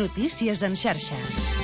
Notícies en xarxa.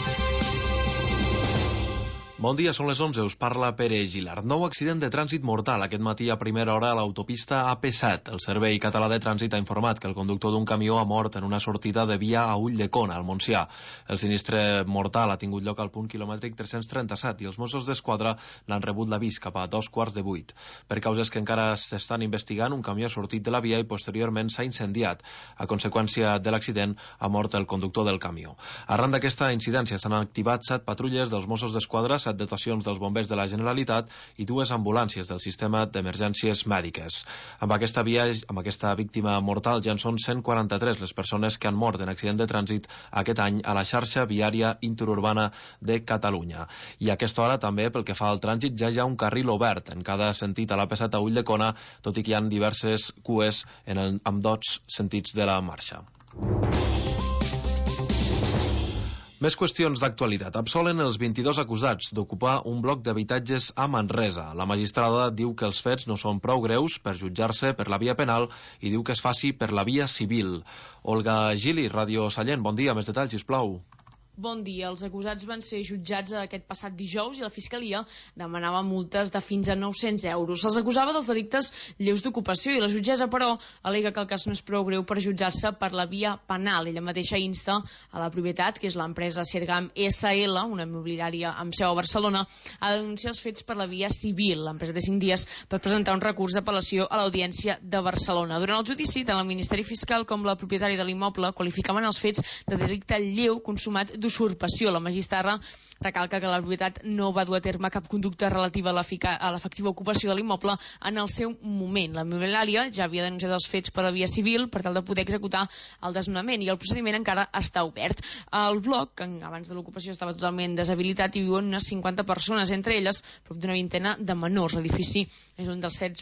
Bon dia, són les 11, us parla Pere Gilart. Nou accident de trànsit mortal aquest matí a primera hora a l'autopista AP7. El Servei Català de Trànsit ha informat que el conductor d'un camió ha mort en una sortida de via a Ulldecona, al Montsià. El sinistre mortal ha tingut lloc al punt quilomètric 337 i els Mossos d'Esquadra n'han rebut l'avís cap a 7:15. Per causes que encara s'estan investigant, un camió ha sortit de la via i posteriorment s'ha incendiat. A conseqüència de l'accident ha mort el conductor del camió. Arran d'aquesta incidència s'han activat 7 patrulles dels Mossos d'Esquadra, 7 dotacions dels bombers de la Generalitat i 2 ambulàncies del sistema d'emergències mèdiques. Amb aquesta víctima mortal ja en són 143 les persones que han mort en accident de trànsit aquest any a la xarxa viària interurbana de Catalunya. I a aquesta hora també, pel que fa al trànsit, ja hi ha un carril obert en cada sentit a l'AP7 a Ulldecona, tot i que hi ha diverses cues en ambdós sentits de la marxa. Més qüestions d'actualitat. Absolen els 22 acusats d'ocupar un bloc d'habitatges a Manresa. La magistrada diu que els fets no són prou greus per jutjar-se per la via penal i diu que es faci per la via civil. Olga Gili, Ràdio Sallent. Bon dia, més detalls, sisplau. Bon dia. Els acusats van ser jutjats aquest passat dijous i la Fiscalia demanava multes de fins a 900 euros. Se'ls acusava dels delictes lleus d'ocupació i la jutgessa, però, al·lega que el cas no és prou greu per jutjar-se per la via penal. Ella mateixa insta a la propietat, que és l'empresa Sergam SL, una immobiliària amb seu a Barcelona, a denunciar els fets per la via civil. L'empresa té 5 dies per presentar un recurs d'apel·lació a l'Audiència de Barcelona. Durant el judici, tant el Ministeri Fiscal com la propietària de l'immoble qualificaven els fets de delicte lleu consumat d'usurpació. La magistrada recalca que la propietat no va dur a terme cap conducta relativa a l'efectiva ocupació de l'immoble en el seu moment. La immobiliària ja havia denunciat els fets per la via civil per tal de poder executar el desnonament i el procediment encara està obert. El bloc, que abans de l'ocupació estava totalment deshabilitat, i viuen unes 50 persones, entre elles prop d'una vintena de menors. L'edifici és un dels 7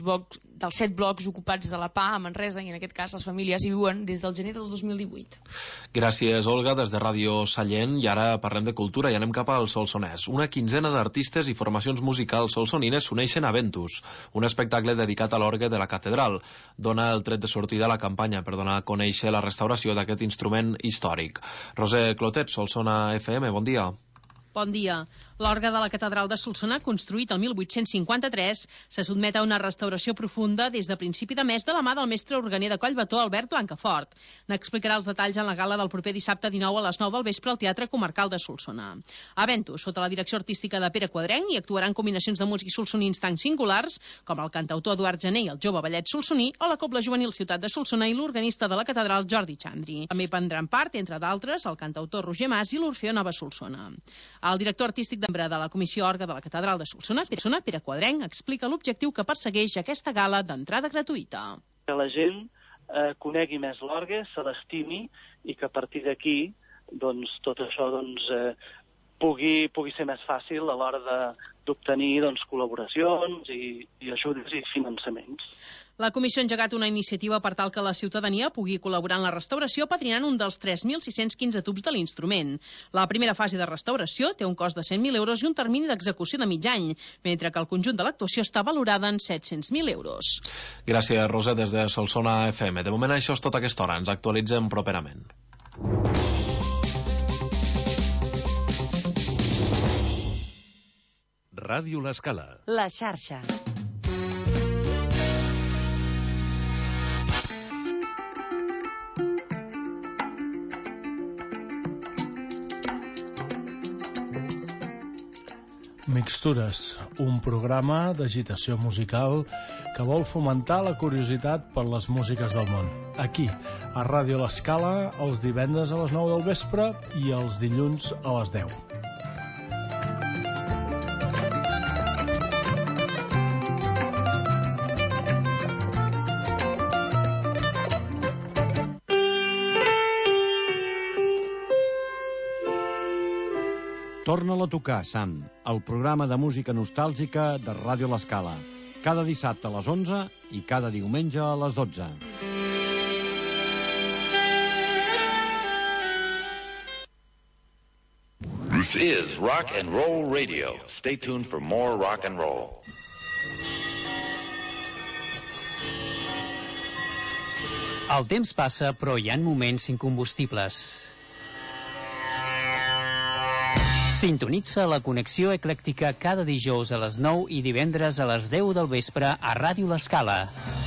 blocs ocupats de la PA a Manresa i en aquest cas les famílies hi viuen des del gener del 2018. Gràcies, Olga, des de Ràdio Sallent. I ara parlem de cultura i anem cap al Solsonès. Una quinzena d'artistes i formacions musicals solsonines s'uneixen a Ventus, un espectacle dedicat a l'orgue de la catedral. Dona el tret de sortida a la campanya per donar a conèixer la restauració d'aquest instrument històric. Roser Clotet, Solsona FM, bon dia. Bon dia. L'orgue de la catedral de Solsona, construït el 1853, se sotmet a una restauració profunda des de principi de mes de la mà del mestre organer de Collbató, Albert Blancafort. N'explicarà els detalls en la gala del proper dissabte 19 a les 9 del vespre al Teatre Comarcal de Solsona. A Ventus, sota la direcció artística de Pere Quadrenc, hi actuaran combinacions de músics solsonins tan singulars com el cantautor Eduard Gené i el jove ballet solsoní o la Cobla Juvenil Ciutat de Solsona i l'organista de la catedral Jordi Chandri. També prendran part, entre d'altres, el cantautor Roger Mas i l'Orfeó Nova Solsona. El director artístic de la Comissió Orgue de la Catedral de Solsona, Pere Quadrenc, explica l'objectiu que persegueix aquesta gala d'entrada gratuïta. Que la gent conegui més l'orgue, se l'estimi i que a partir d'aquí doncs, tot això pugui ser més fàcil a l'hora d'obtenir col·laboracions i ajudes i finançaments. La Comissió ha engegat una iniciativa per tal que la ciutadania pugui col·laborar en la restauració padrinant un dels 3.615 tubs de l'instrument. La primera fase de restauració té un cost de 100.000 euros i un termini d'execució de mig any, mentre que el conjunt de l'actuació està valorada en 700.000 euros. Gràcies, Roser, des de Solsona FM. De moment això és tot a aquesta hora. Ens actualitzem properament. Ràdio L'Escala. La xarxa. Mixtures, un programa d'agitació musical que vol fomentar la curiositat per les músiques del món. Aquí, a Ràdio L'Escala, els divendres a les 9 del vespre i els dilluns a les 10. Torna-la a tocar, Sam, el programa de música nostàlgica de Ràdio L'Escala. Cada dissabte a les 11 i cada diumenge a les 12. This is Rock and Roll Radio. Stay tuned for more rock and roll. El temps passa, però hi ha moments incombustibles. Sintonitza la connexió eclèctica cada dijous a les 9 i divendres a les 10 del vespre a Ràdio L'Escala.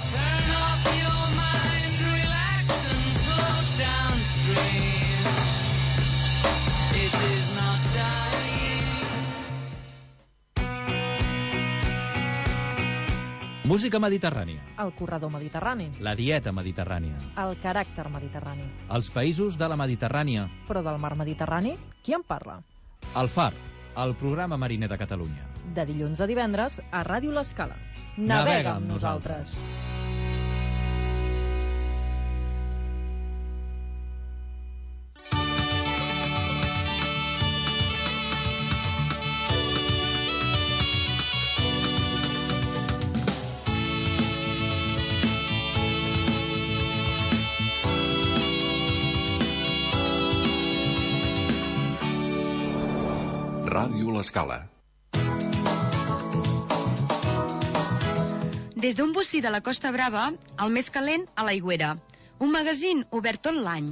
Música mediterrània. El corredor mediterrani. La dieta mediterrània. El caràcter mediterrani. Els països de la Mediterrània. Però del mar Mediterrani, qui en parla? El Far, el programa mariner de Catalunya. De dilluns a divendres a Ràdio L'Escala. Navega amb nosaltres. Ràdio L'Escala. Des d'un bocí de la Costa Brava, el més calent a l'Aigüera. Un magazín obert tot l'any.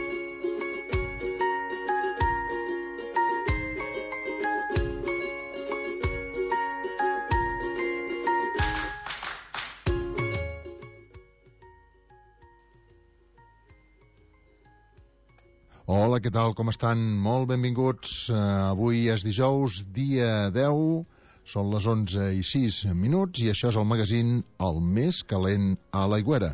Hola, què tal? Com estan? Molt benvinguts. Avui és dijous, dia 10, són les 11:06 i això és el magazín El més calent a l'Aigüera.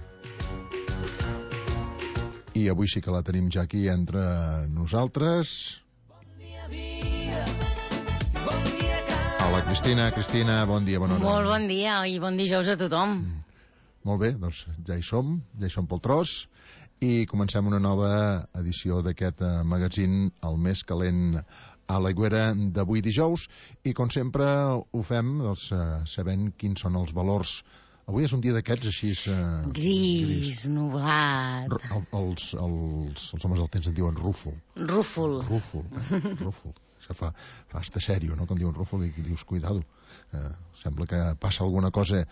I avui sí que la tenim ja aquí entre nosaltres. Hola, Cristina. Cristina, bon dia, bona hora. Molt bon dia i bon dijous a tothom. Molt bé, doncs ja hi som pel tros. I comencem una nova edició d'aquest magazín, el més calent a l'Aigüera d'avui dijous. I com sempre ho fem sabent quins són els valors. Avui és un dia d'aquests així... Gris, nublat. Els homes del temps en diuen rúfol. Rúfol. Això fa hasta sèrio, no? Quan diuen rúfol i dius, cuidado. Sembla que passa alguna cosa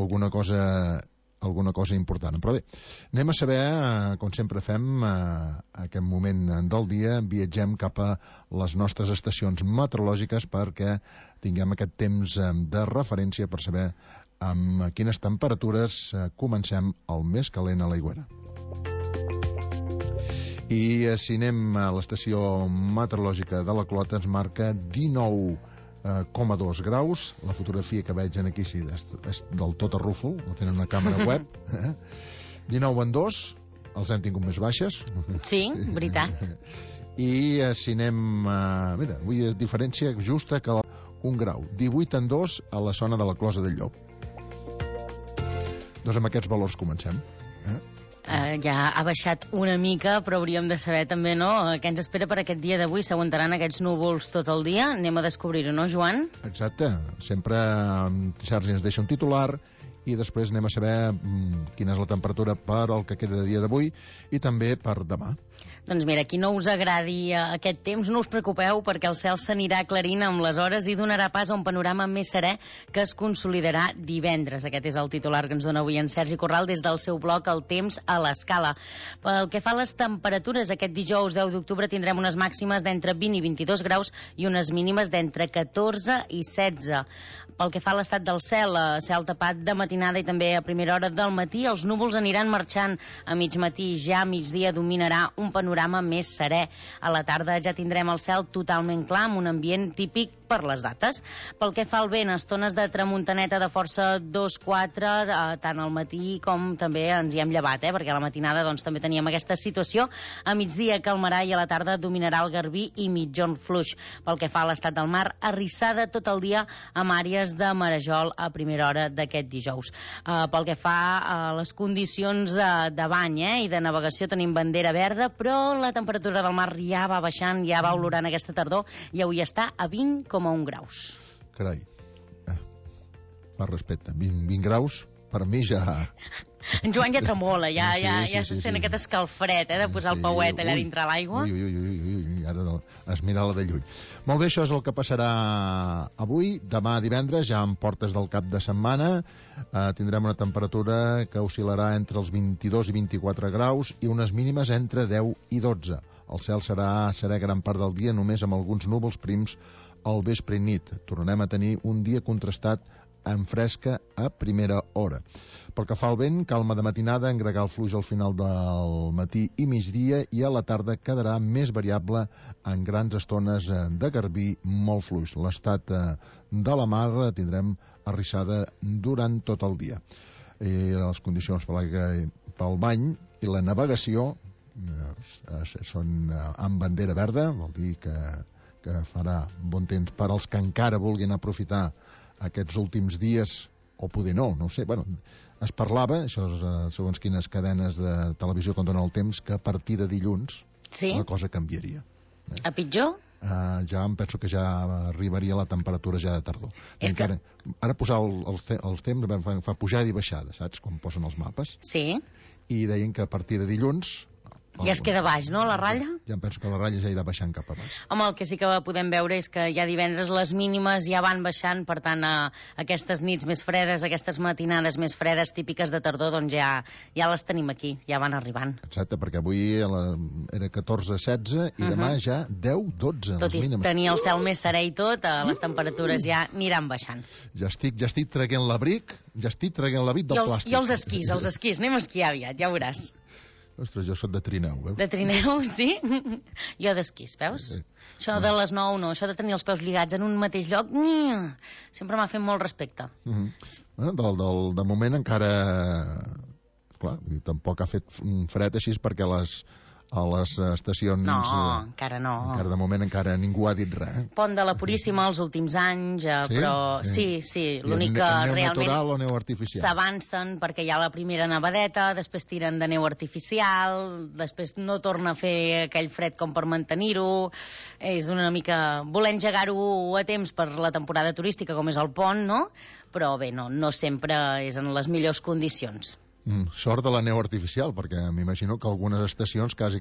important. Però bé, anem a saber, com sempre fem, aquest moment del dia, viatgem cap a les nostres estacions meteorològiques perquè tinguem aquest temps de referència per saber amb quines temperatures comencem el més calent a l'Aigüera. I si anem a l'estació meteorològica de la Clota, ens marca 19,2 graus. La fotografia que veig aquí sí, és del tot a rúfol, no tenen una càmera web. 19,2, els hem tingut més baixes. Sí, veritat. I si anem... mira, avui diferència justa que 1 grau. 18,2 a la zona de la Closa del Llop. Doncs amb aquests valors comencem. Ja ha baixat una mica, però hauríem de saber també, no?, què ens espera per aquest dia d'avui. S'aguantaran aquests núvols tot el dia? Anem a descobrir-ho, no, Joan? Exacte. Sempre Sergi ens deixa un titular i després anem a saber quina és la temperatura per al que queda de dia d'avui i també per demà. Doncs mira, qui no us agradi aquest temps, no us preocupeu perquè el cel s'anirà aclarint amb les hores i donarà pas a un panorama més serè que es consolidarà divendres. Aquest és el titular que ens dona avui en Sergi Corral des del seu blog El Temps a l'Escala. Pel que fa a les temperatures, aquest dijous 10 d'octubre tindrem unes màximes d'entre 20 i 22 graus i unes mínimes d'entre 14 i 16. Pel que fa a l'estat del cel tapat de matinada i també a primera hora del matí, els núvols aniran marxant a mig matí. Ja a migdia dominarà un panorama més serè. A la tarda ja tindrem el cel totalment clar, amb un ambient típic per les dates. Pel que fa al vent, estones de tramuntaneta de força 2-4, tant al matí com també ens hi hem llevat, perquè a la matinada doncs, també teníem aquesta situació. A migdia calmarà i a la tarda dominarà el garbí i mitjon fluix. Pel que fa a l'estat del mar, arrissada tot el dia amb àrees de marejol a primera hora d'aquest dijous. Pel que fa a les condicions de bany i de navegació, tenim bandera verda, però la temperatura del mar ja va baixant, ja va olorant aquesta tardor i avui està a 20,1 graus. Carai, per respecte, 20 graus, per mi ja... En Joan ja tremola, ja se sent aquest escalfred, de posar el pauet allà dintre l'aigua. Ui, ara es mira-la de lluny. Molt bé, això és el que passarà avui. Demà divendres, ja en portes del cap de setmana, tindrem una temperatura que oscil·larà entre els 22 i 24 graus i unes mínimes entre 10 i 12. El cel serà gran part del dia, només amb alguns núvols prims al vespre i nit. Tornarem a tenir un dia contrastat amb fresca a primera hora. Pel que fa al vent, calma de matinada, engregar el fluix al final del matí i migdia, i a la tarda quedarà més variable en grans estones de garbí molt fluix. L'estat de la mar tindrem arrissada durant tot el dia. I les condicions pel bany i la navegació són amb bandera verda, vol dir que farà bon temps per als que encara vulguin aprofitar aquests últims dies, o poder no ho sé. Bueno, es parlava, això és segons quines cadenes de televisió que donen el temps, que a partir de dilluns la cosa canviaria. A pitjor? Ja em penso que ja arribaria la temperatura ja de tardor. Ara posar els temps fa pujada i baixada, saps? Com posen els mapes. Sí. I deien que a partir de dilluns ja es queda baix, no, la ratlla? Ja em penso que la ratlla ja irà baixant cap a baix. Home, el que sí que podem veure és que ja divendres les mínimes ja van baixant, per tant, aquestes nits més fredes, aquestes matinades més fredes típiques de tardor, doncs ja les tenim aquí, ja van arribant. Exacte, perquè avui era 14-16 i demà ja 10-12. Tot i tenir el cel més serè i tot, les temperatures ja aniran baixant. Ja estic traient l'abric, del plàstic. I els esquís, anem a esquiar aviat, ja ho veuràs. Ostres, jo soc de trineu, veus? De trineu, sí? Jo d'esquís, veus? Sí. Això de les 9 no, això de tenir els peus lligats en un mateix lloc, sempre m'ha fet molt respecte. Bueno, de moment encara... Clar, tampoc ha fet fred així perquè a les estacions... No, encara no. De moment encara ningú ha dit res. Pont de la Puríssima els últims anys, però sí, l'únic que realment... Neu natural o neu artificial? S'avancen perquè hi ha la primera nevadeta, després tiren de neu artificial, després no torna a fer aquell fred com per mantenir-ho. És una mica... voler engegar-ho a temps per la temporada turística, com és el pont, no? Però bé, no sempre és en les millors condicions. Sort de la neu artificial, perquè m'imagino que algunes estacions quasi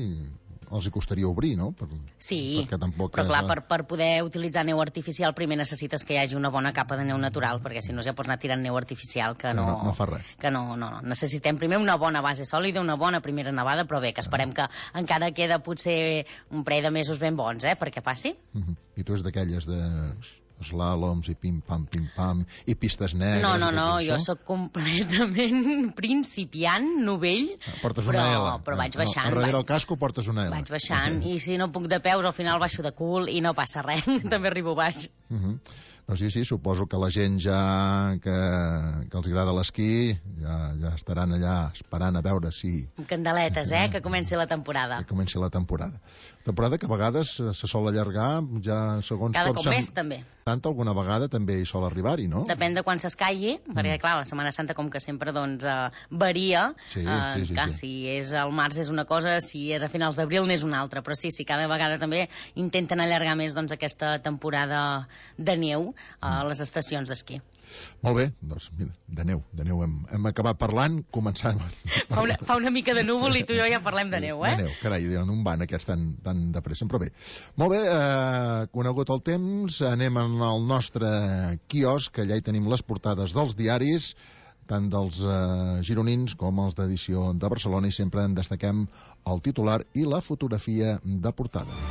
els hi costaria obrir, no? Sí, però clar, per poder utilitzar neu artificial primer necessites que hi hagi una bona capa de neu natural, perquè si no ja pots anar tirant neu artificial que no fa res. Que no. Necessitem primer una bona base sòlida, una bona primera nevada, però bé, que esperem que encara queda potser un parell de mesos ben bons, perquè passi. I tu és d'aquelles de... slàloms i pim-pam, i pistes negres... No, jo sóc completament principiant, novell, portes una L. Però vaig baixant. Darrere el casco portes una L. Vaig baixant, i si no puc de peus, al final baixo de cul i no passa res, també arribo baix. No, sí, suposo que la gent ja que els agrada l'esquí ja estaran allà esperant a veure si... Amb candeletes, que comenci la temporada. Que comenci la temporada. Temporada que a vegades se sol allargar ja segons... Cada cop més, també. Tant alguna vegada també hi sol arribar-hi, no? Depèn de quan s'escaigui, perquè clar, la Setmana Santa com que sempre varia. Sí. Si és al març és una cosa, si és a finals d'abril n'és una altra, però sí, cada vegada també intenten allargar més aquesta temporada de neu a les estacions d'esquí. Molt bé, doncs mira, de neu hem acabat parlant, començant... Fa una mica de núvol i tu i jo ja parlem de neu, De neu, carai, on van aquests tan de pressa, però bé. Molt bé, conegut el temps, anem al nostre quiosc, que allà hi tenim les portades dels diaris, tant dels gironins com els d'edició de Barcelona, i sempre en destaquem el titular i la fotografia de portada.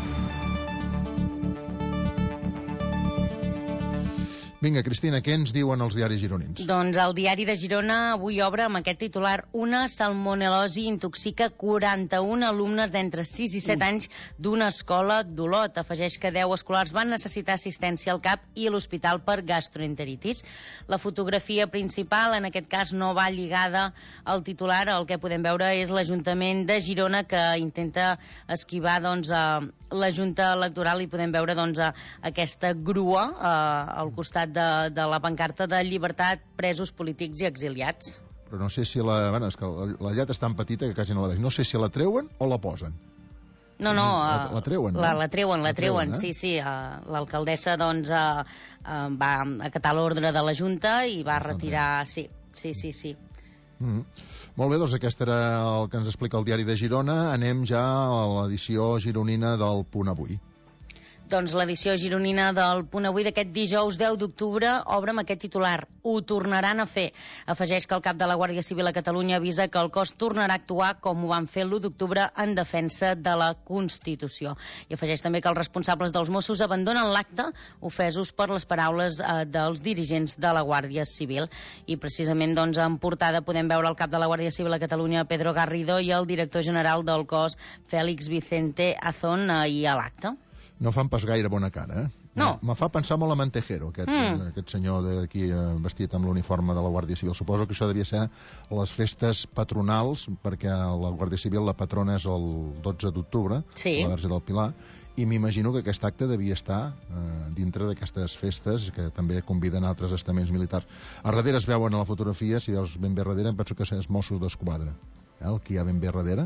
Vinga, Cristina, què ens diuen els diaris gironins? Doncs el diari de Girona avui obre amb aquest titular: una salmonel·losi intoxica 41 alumnes d'entre 6 i 7 anys d'una escola d'Olot. Afegeix que 10 escolars van necessitar assistència al CAP i a l'hospital per gastroenteritis. La fotografia principal, en aquest cas, no va lligada al titular. El que podem veure és l'Ajuntament de Girona, que intenta esquivar la Junta Electoral, i podem veure aquesta grua al costat de la pancarta de llibertat, presos polítics i exiliats. Però no sé si és que la lletra és tan petita que quasi no la veig. No sé si la treuen o la posen. No. La treuen, no? La treuen, sí. L'alcaldessa, va acatar l'ordre de la Junta i va retirar... Sí. Molt bé, doncs aquest era el que ens explica el diari de Girona. Anem ja a l'edició gironina del Punt Avui. Doncs l'edició gironina del Punt Avui d'aquest dijous 10 d'octubre obre amb aquest titular. Ho tornaran a fer. Afegeix que el cap de la Guàrdia Civil a Catalunya avisa que el cos tornarà a actuar com ho van fer l'1 d'octubre en defensa de la Constitució. I afegeix també que els responsables dels Mossos abandonen l'acte ofesos per les paraules dels dirigents de la Guàrdia Civil. I precisament doncs, en portada podem veure el cap de la Guàrdia Civil a Catalunya, Pedro Garrido, i el director general del cos, Félix Vicente Azón, ahir a l'acte. No fan pas gaire bona cara, eh? No. Me fa pensar molt a Mantejero, aquest senyor d'aquí vestit amb l'uniforme de la Guàrdia Civil. Suposo que això devia ser les festes patronals, perquè la Guàrdia Civil, la patrona és el 12 d'octubre, la Verge del Pilar, i m'imagino que aquest acte devia estar dintre d'aquestes festes que també conviden altres estaments militars. A darrere es veuen a la fotografia, si veus ben bé darrere, em penso que és Mossos d'Esquadra. El que hi ha ben bé darrere,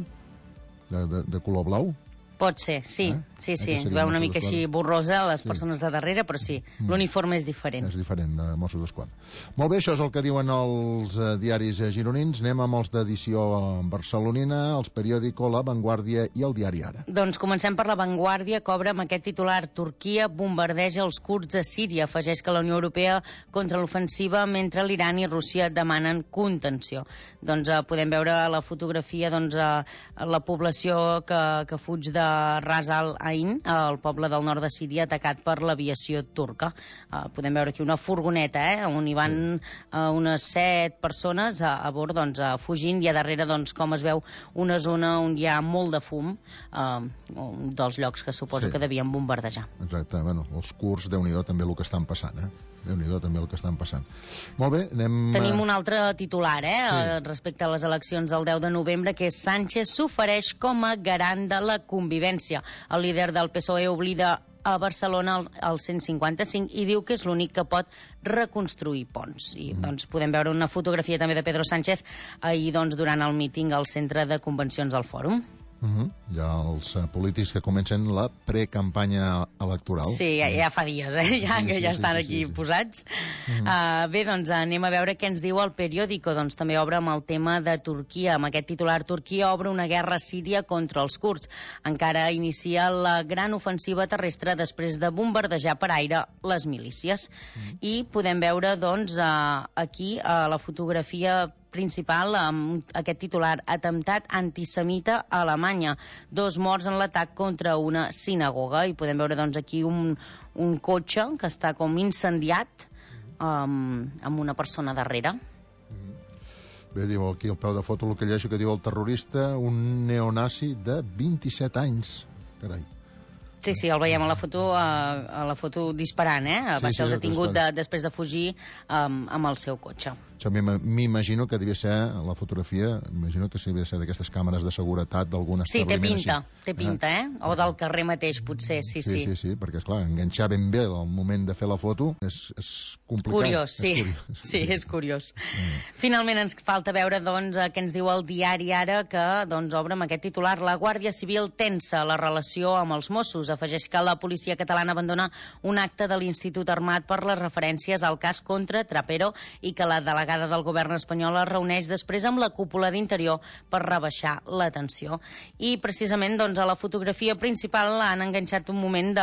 de color blau. Pot ser, sí. Sí, es veu una mica així borrosa les persones de darrere, però sí, l'uniforme és diferent. És diferent, de Mossos d'Esquadra. Molt bé, això és el que diuen els diaris gironins. Anem amb els d'edició barcelonina, els periòdico, La Vanguardia i el diari Ara. Doncs comencem per La Vanguardia, que obre amb aquest titular: Turquia bombardeja els kurds a Síria. Afegeix que la Unió Europea contra l'ofensiva mentre l'Iran i Rússia demanen contenció. Doncs podem veure la fotografia, la població que fuig de Ras al-Ain, el poble del nord de Síria, atacat per l'aviació turca. Podem veure aquí una furgoneta, on hi van unes 7 persones a bord, fugint, i a darrere, com es veu, una zona on hi ha molt de fum, un dels llocs que suposo que devien bombardejar. Exacte, els kurds, Déu-n'hi-do també el que estan passant, Déu-n'hi-do també el que estan passant. Molt bé, anem... Tenim un altre titular, respecte a les eleccions del 10 de novembre, que és Sánchez s'ofereix com a garant de la convivència. El líder del PSOE oblida a Barcelona el 155 i diu que és l'únic que pot reconstruir ponts. I podem veure una fotografia també de Pedro Sánchez ahir durant el míting al centre de convencions del Fòrum. Hi ha els polítics que comencen la precampanya electoral. Sí, ja fa dies, que ja estan aquí posats. Bé, anem a veure què ens diu el periòdico. També obre amb el tema de Turquia, amb aquest titular: Turquia obre una guerra a Síria contra els kurds. Encara inicia la gran ofensiva terrestre després de bombardejar per aire les milícies. I podem veure, aquí a la fotografia principal, amb aquest titular: atemptat antisemita a Alemanya. 2 morts en l'atac contra una sinagoga. I podem veure aquí un cotxe que està com incendiat amb una persona darrere. Bé, diu aquí al peu de foto el que llegeixo que diu el terrorista, un neonazi de 27 anys. Carai. Sí, el veiem a la foto disparant, va ser el detingut després de fugir amb el seu cotxe. Això m'imagino que devia ser la fotografia, imagino que devia ser d'aquestes càmeres de seguretat d'algun establiment. Sí, té pinta, o del carrer mateix, potser, sí. Sí, perquè, esclar, enganxar ben bé el moment de fer la foto és complicat. Curiós, sí, és curiós. Finalment ens falta veure, què ens diu el diari Ara, que obre amb aquest titular: la Guàrdia Civil tensa la relació amb els Mossos. Afegeix que la policia catalana abandona un acte de l'Institut Armat per les referències al cas contra Trapero i que la delegada del govern espanyol es reuneix després amb la cúpula d'Interior per rebaixar la tensió. I precisament a la fotografia principal han enganxat un moment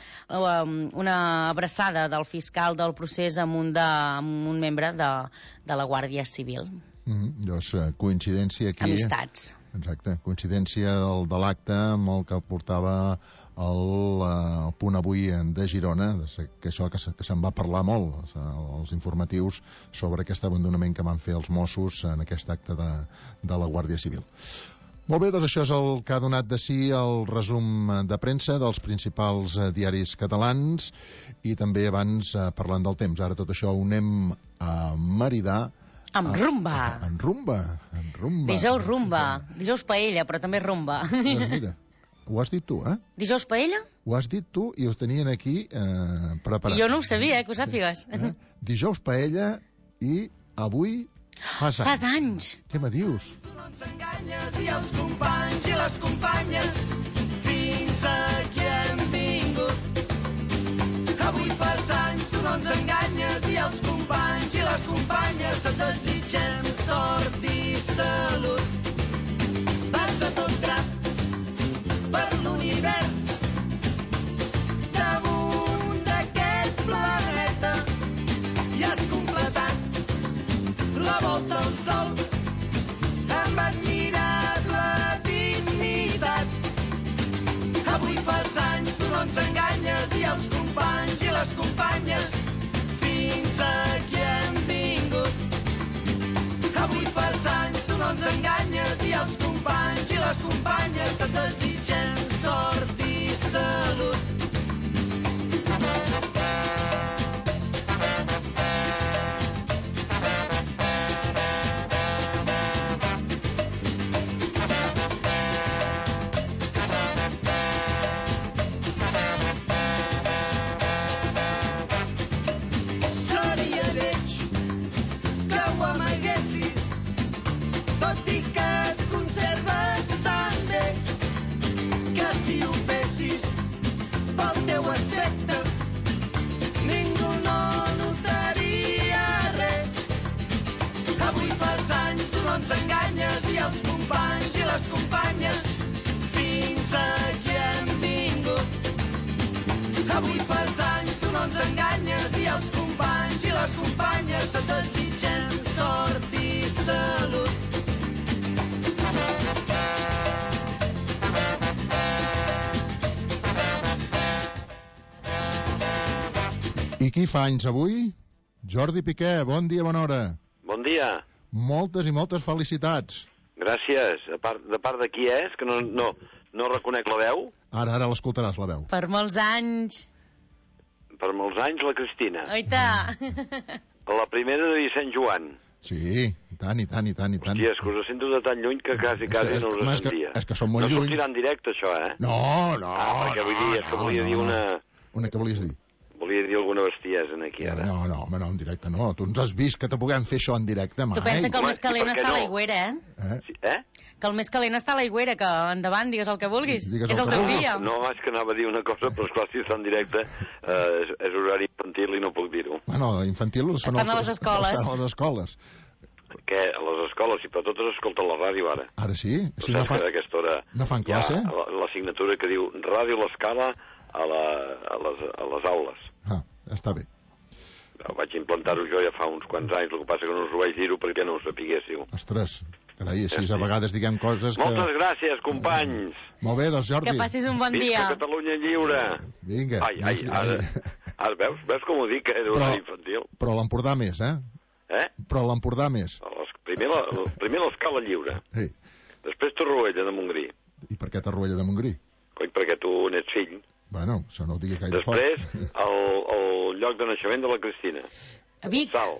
d'una abraçada del fiscal del procés amb un membre de la Guàrdia Civil. Llavors, coincidència aquí... Amistats. Exacte, coincidència de l'acte amb el que portava el Punt Avui de Girona, que això que se'n va parlar molt, els informatius, sobre aquest abandonament que van fer els Mossos en aquest acte de la Guàrdia Civil. Molt bé, doncs això és el que ha donat de si el resum de premsa dels principals diaris catalans, i també abans parlant del temps. Ara tot això ho anem a maridar amb rumba. En rumba. Dijous rumba. Dijous paella, però també rumba. Doncs mira, ho has dit tu, Dijous paella? Ho has dit tu i ho tenien aquí preparat. Jo no ho sabia, que ho sàpigues. Dijous paella i avui fas anys. Fas anys. Què me dius? Tu no ens enganyes i els companys i les companyes fins aquí hem vingut. Avui fas anys, tu no ens enganyes i els companys i les companyes et desitgem sort i salut. Vas a tot drap per l'univers de les companyes, fins aquí hem vingut. Avui fas anys, tu no ens enganyes, i els companys i les companyes et desitgem sort i salut. Les companyes, fins aquí hem vingut. Avui fas anys, tu no ens enganyes, i els companys i les companyes et desitgem sort i salut. I qui fa anys avui? Jordi Piqué, bon dia, bona hora. Bon dia. Moltes i moltes felicitats. Gràcies. De part de qui és? Que no reconec la veu. Ara l'escoltaràs, la veu. Per molts anys. Per molts anys, la Cristina. Oita. La primera de Sant Joan. Sí, i tant. Hòstia, és que us sento de tan lluny que quasi no us sentia. És que som molt lluny. No sortirà en directe, això, eh? No. Perquè vull dir, és que volia dir una... Què volies dir? Volia dir alguna bestiesa aquí, ara. No, en directe no. Tu ens has vist que te puguem fer això en directe, mai. Tu pensa que el més calent està a l'aigüera, eh? Que el més calent està a l'aigüera, que endavant digues el que vulguis. És el teu dia. No, és que anava a dir una cosa, però esclar, si està en directe és horari infantil i no puc dir-ho. Bueno, infantil... Estan a les escoles. Estan a les escoles. Què? A les escoles, sí, però totes escolten la ràdio, ara. Ara sí? Sí, no fan, a aquesta hora no fan classe? Hi ha l'assignatura que diu Ràdio l'Escala a les aules. Està bé. Vaig implantar-ho jo ja fa uns quants anys, el que passa que no us ho vaig dir-ho perquè no ho sapiguéssiu. Ostres, carai, així a vegades diguem coses que... Moltes gràcies, companys! Molt bé, doncs, Jordi. Que passis un bon dia. Visca Catalunya lliure! Vinga. Ara veus com ho dic, que era horari infantil? Però l'Empordà més, Però l'Empordà més. Primer l'Escala lliure. Sí. Després Torroella de Montgrí. I per què Torroella de Montgrí? Cony, perquè tu n'ets fill. Bueno, això no ho digui gaire fort. Després, el lloc de naixement de la Cristina. A Vic. Sal.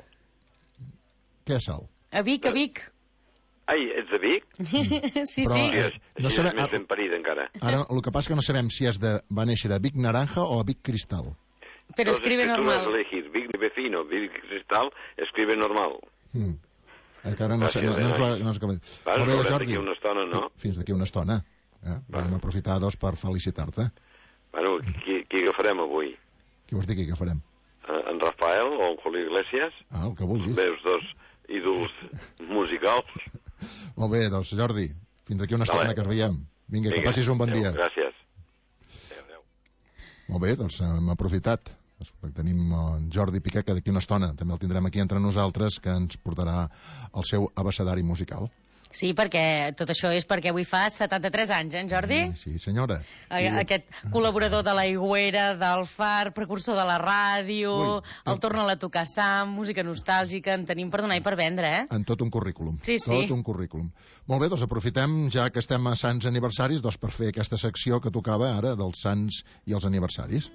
Què és Sal? A Vic. Ai, ets de Vic? Sí. No és més ben parit, encara. Ara, el que passa que no sabem si va néixer a Vic Naranja o a Vic Cristal. Però escribe normal. Vic Vecino, Vic Cristal, escribe normal. Encara no ens ho acabem. Molt bé, Jordi. D'aquí una estona, no? Fins d'aquí una estona. Vam aprofitar, doncs, per felicitar-te. Bueno, qui agafarem avui? Qui vols dir qui agafarem? En Rafael o en Julio Iglesias? El que vulguis. Veus dos ídols musicals. Molt bé, doncs, Jordi, fins d'aquí una estona que ens veiem. Vinga, que passis un bon dia. Gràcies. Adéu. Molt bé, doncs hem aprofitat. Tenim en Jordi Piqué, que d'aquí una estona també el tindrem aquí entre nosaltres, que ens portarà el seu abecedari musical. Sí, perquè tot això és perquè avui fa 73 anys, Jordi? Sí, senyora. Aquest col·laborador de l'Aigüera, del Far, precursor de la ràdio, el Torna-la a tocar Sam, música nostàlgica, en tenim per donar i per vendre, En tot un currículum. Sí. Tot un currículum. Molt bé, doncs aprofitem, ja que estem a Sants Aniversaris, doncs per fer aquesta secció que tocava ara dels Sants i els aniversaris.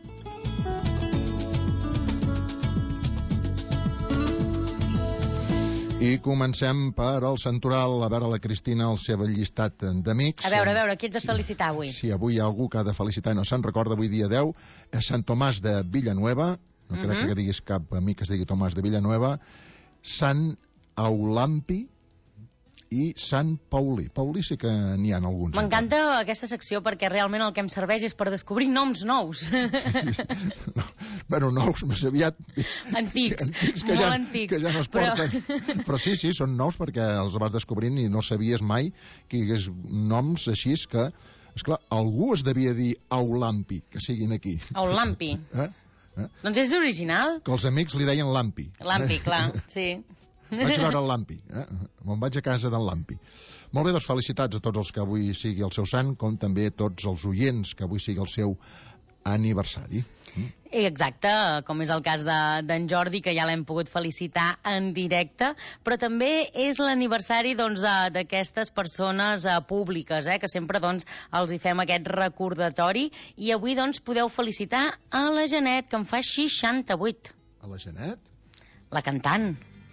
I comencem per el Santoral. A veure, la Cristina, el seu llistat d'amics. A veure, qui ets de felicitar avui? Si avui hi ha algú que ha de felicitar i no se'n recorda, avui dia 10, és Sant Tomàs de Villanueva. No crec que diguis cap amic que es digui Tomàs de Villanueva. Sant Eulampi i Sant Paulí. Paulí sí que n'hi ha alguns. M'encanta aquesta secció perquè realment el que em serveix és per descobrir noms nous. Bueno, nous, més aviat... Antics, molt antics. Que ja no es porten. Però sí, són nous perquè els vas descobrint i no sabies mai que hi hagués noms així que... Esclar, algú es devia dir Eulampi, que siguin aquí. Eulampi. Doncs és original. Que els amics li deien Lampi. Lampi, clar, sí. Vaig veure el Lampi, me'n vaig a casa del Lampi. Molt bé, doncs felicitats a tots els que avui sigui el seu sant, com també a tots els oients que avui sigui el seu aniversari. Exacte, com és el cas d'en Jordi, que ja l'hem pogut felicitar en directe, però també és l'aniversari d'aquestes persones públiques, que sempre els hi fem aquest recordatori, i avui podeu felicitar a la Janet, que en fa 68. A la Janet? La cantant.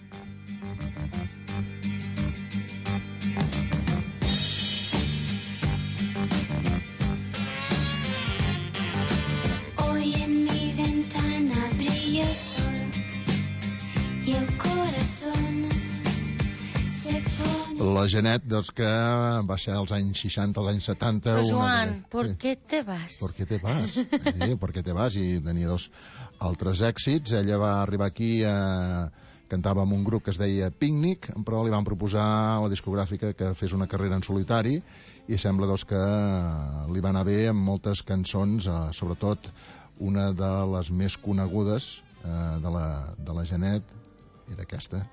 La Janet, que va ser als anys 60, als anys 70... Però Joan, ¿por qué te vas? ¿Por qué te vas? Sí, ¿por qué te vas? I tenia dos altres èxits. Ella va arribar aquí, cantava amb un grup que es deia Picnic, però li van proposar a la discogràfica que fes una carrera en solitari i sembla que li va anar bé amb moltes cançons, sobretot una de les més conegudes de la Janet era aquesta.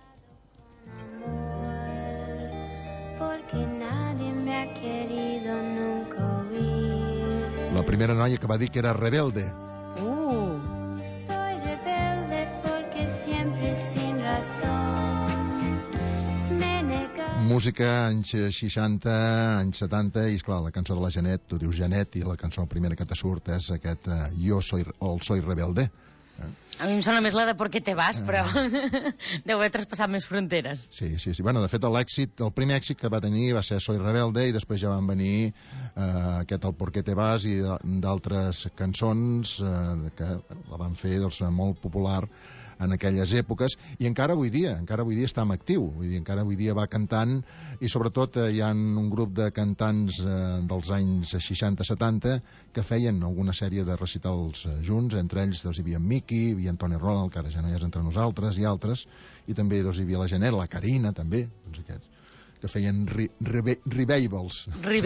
Porque nadie me ha querido nunca oír. La primera noia que va dir que era rebelde. Soy rebelde porque siempre sin razón me negas. Música anys 60, anys 70, i esclar, la cançó de la Janet, tu dius Janet, i la cançó primera que te surt és aquest Jo soy rebelde. A mi em sona més la de ¿por qué te vas?, però deu haver traspassat més fronteres. Sí. Bueno, de fet, el primer èxit que va tenir va ser Soy rebelde, i després ja van venir aquest El por qué te vas i d'altres cançons que la van fer molt popular en aquelles èpoques, i encara avui dia està en actiu, encara avui dia va cantant, i sobretot hi ha un grup de cantants dels anys 60-70 que feien alguna sèrie de recitals junts, entre ells hi havia Mickey, hi havia Toni Ronald, que ara ja no hi és entre nosaltres, i altres, i també hi havia la Janet, la Carina també, aquests que feien revivals.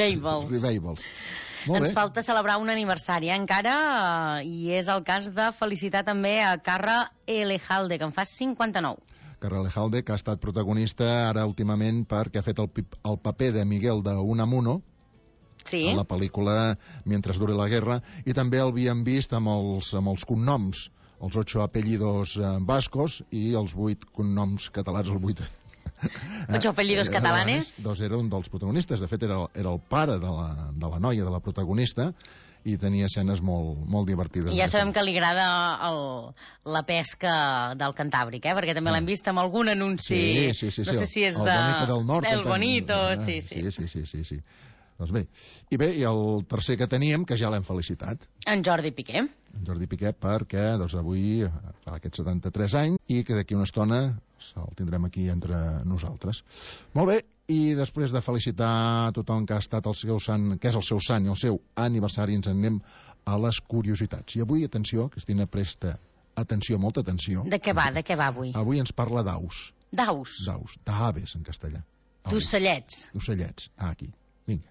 Ens falta celebrar un aniversari encara, i és el cas de felicitar també a Carra Elejalde, que en fa 59. Carra Elejalde, que ha estat protagonista ara últimament perquè ha fet el paper de Miguel de Unamuno, sí, a la pel·lícula Mientras dure la guerra, i també l'havíem vist amb els cognoms, els 8 apellidos vascos i els 8 cognoms catalans, el 8... 8 apellidos catalanes. Doncs era un dels protagonistes, de fet era el pare de la noia, de la protagonista, i tenia escenes molt divertides. I ja sabem que li agrada la pesca del Cantàbric, perquè també l'hem vist amb algun anunci. Sí. No sé si és el Bonito del Nord. El Bonito, sí. Sí. Doncs bé, i el tercer que teníem, que ja l'hem felicitat. En Jordi Piqué. En Jordi Piqué, perquè avui fa aquests 73 anys i que d'aquí una estona el tindrem aquí entre nosaltres. Molt bé, i després de felicitar tothom que ha estat el seu sant, que és el seu sant i el seu aniversari, ens anem a les curiositats. I avui, atenció, Cristina, presta atenció, molta atenció. De què va avui? Avui ens parla d'aus. D'aus? D'aus, d'aves en castellà. D'ocellets. D'ocellets, aquí. Vinga.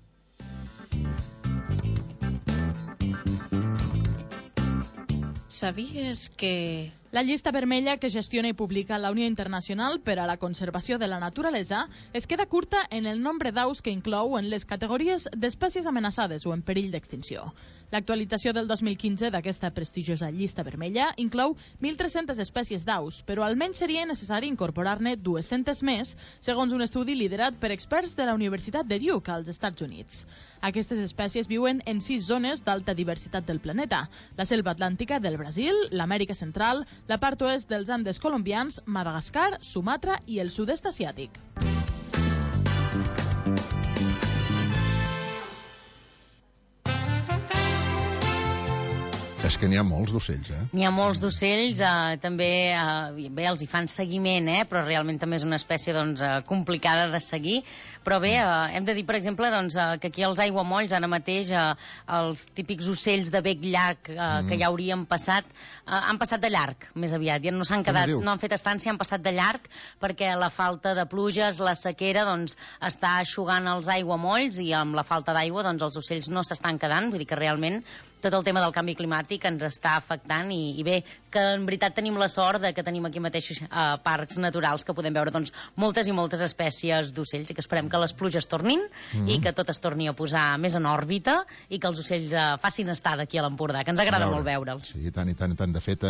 ¿Sabies que la llista vermella que gestiona i publica la Unió Internacional per a la Conservació de la Naturalesa es queda curta en el nombre d'aus que inclou en les categories d'espècies amenaçades o en perill d'extinció? L'actualització del 2015 d'aquesta prestigiosa llista vermella inclou 1.300 espècies d'aus, però almenys seria necessari incorporar-ne 200 més, segons un estudi liderat per experts de la Universitat de Duke, als Estats Units. Aquestes espècies viuen en 6 zones d'alta diversitat del planeta: la selva atlàntica del Brasil, l'Amèrica Central, la part oest dels Andes colombians, Madagascar, Sumatra i el sud-est asiàtic. És que n'hi ha molts d'ocells, N'hi ha molts d'ocells, també bé, els hi fan seguiment, però realment també és una espècie complicada de seguir. Però bé, hem de dir, per exemple, que aquí als aiguamolls, ara mateix, els típics ocells de bec llarg que ja haurien passat, han passat de llarg, més aviat. Ja no s'han quedat, no han fet estància, han passat de llarg, perquè la falta de pluges, la sequera, està eixugant els aiguamolls, i amb la falta d'aigua, els ocells no s'estan quedant. Vull dir que realment tot el tema del canvi climàtic ens està afectant, i bé, que en veritat tenim la sort que tenim aquí mateix parcs naturals que podem veure moltes i moltes espècies d'ocells, i que esperem que que les pluges tornin i que tot es torni a posar més en òrbita i que els ocells facin estada aquí a l'Empordà, que ens agrada molt veure'ls. Sí, i tant, i tant, i tant. De fet,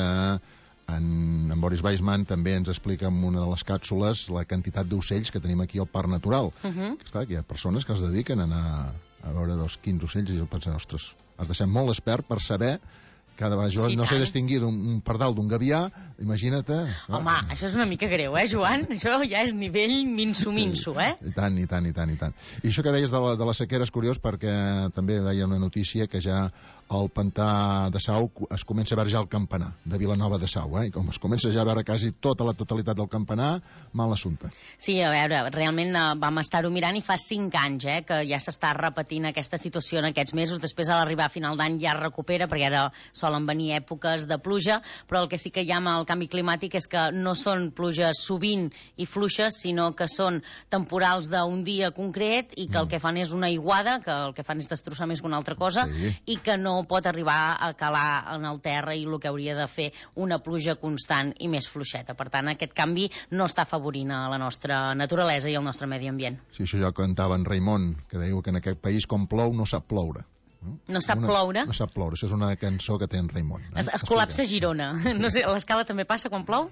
en Boris Weisman també ens explica en una de les càpsules la quantitat d'ocells que tenim aquí al Parc Natural. Clar, que hi ha persones que es dediquen a anar a veure quins ocells, i jo penso, ostres, has de ser molt expert per saber cada vegada. Jo no sé distingir un pardal d'un gavià, imagina't. Home, això és una mica greu, Joan? Això ja és nivell minso-minso, I tant, i tant, i tant, i tant. I això que deies de la sequera és curiós perquè també veia una notícia que ja al pantà de Sau es comença a veure ja el campanar de Vilanova de Sau, I com es comença ja a veure quasi tota la totalitat del campanar, mal assumpte. Sí, a veure, realment vam estar-ho mirant i fa 5 anys que ja s'està repetint aquesta situació en aquests mesos. Després, a l'arribar a final d'any ja es recupera, perquè ara solen venir èpoques de pluja, però el que sí que hi ha amb el canvi climàtic és que no són pluges sovint i fluixes, sinó que són temporals d'un dia concret i que el que fan és una aiguada, que el que fan és destrossar més que una altra cosa, i que no pot arribar a calar en el terra i el que hauria de fer una pluja constant i més fluixeta. Per tant, aquest canvi no està afavorint a la nostra naturalesa i el nostre medi ambient. Sí, això ja ho cantava en Raimon, que diu que en aquest país com plou no sap ploure. No sap ploure? No sap ploure, això és una cançó que té en Raimon. Es col·lapsa Girona. No sé, a l'Escala també passa quan plou?